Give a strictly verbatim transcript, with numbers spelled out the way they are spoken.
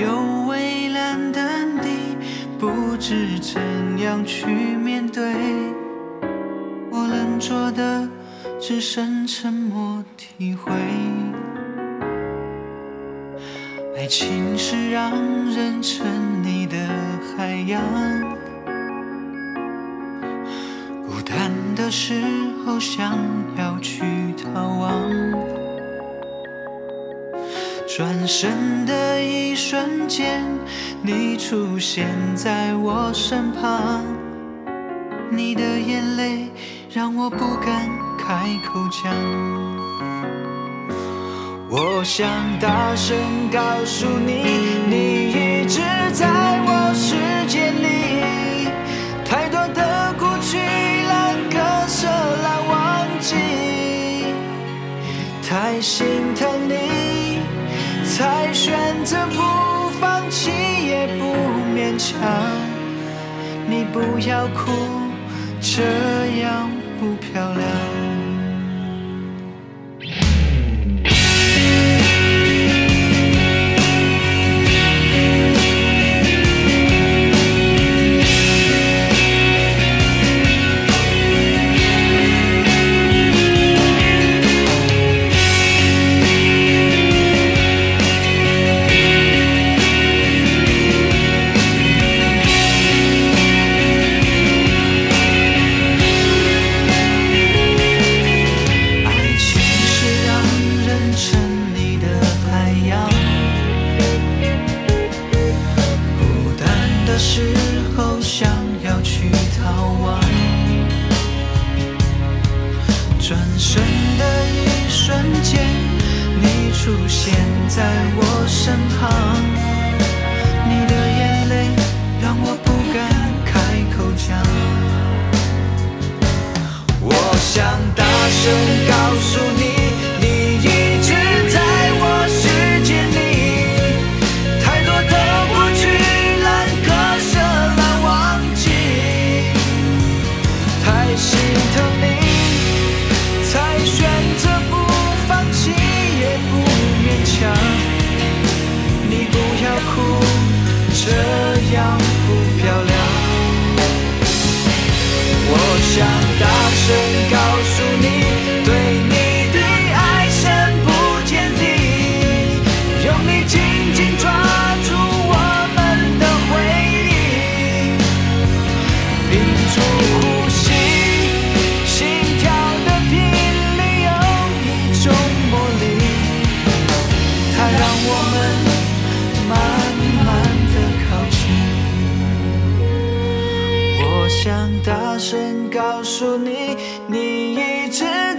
有蔚蓝的你，不知怎样去面对，我能做的只剩沉默体会。爱情是让人沉溺的海洋，孤单的时候想要去逃亡，转身的一瞬间，你出现在我身旁，你的眼泪让我不敢开口讲。我想大声告诉你，你一直在我世界里，太多的过去难割舍难忘记，太心疼你才选择不放弃也不勉强，你不要哭，这样不漂亮。转身的一瞬间，你出现在我身旁，你的眼泪让我不敢开口讲。我想大声告诉你，你一直在我世界里，太多的过去难割舍难忘记，太心疼你才选择不放弃也不勉强，你不要哭，这样不漂亮。我想大声告诉你，对你的爱深不见底，用力紧紧抓住我们的回忆，屏住呼吸，心跳的频率有一种魔力，它让我们慢慢的靠近。我想大声告诉你，你一直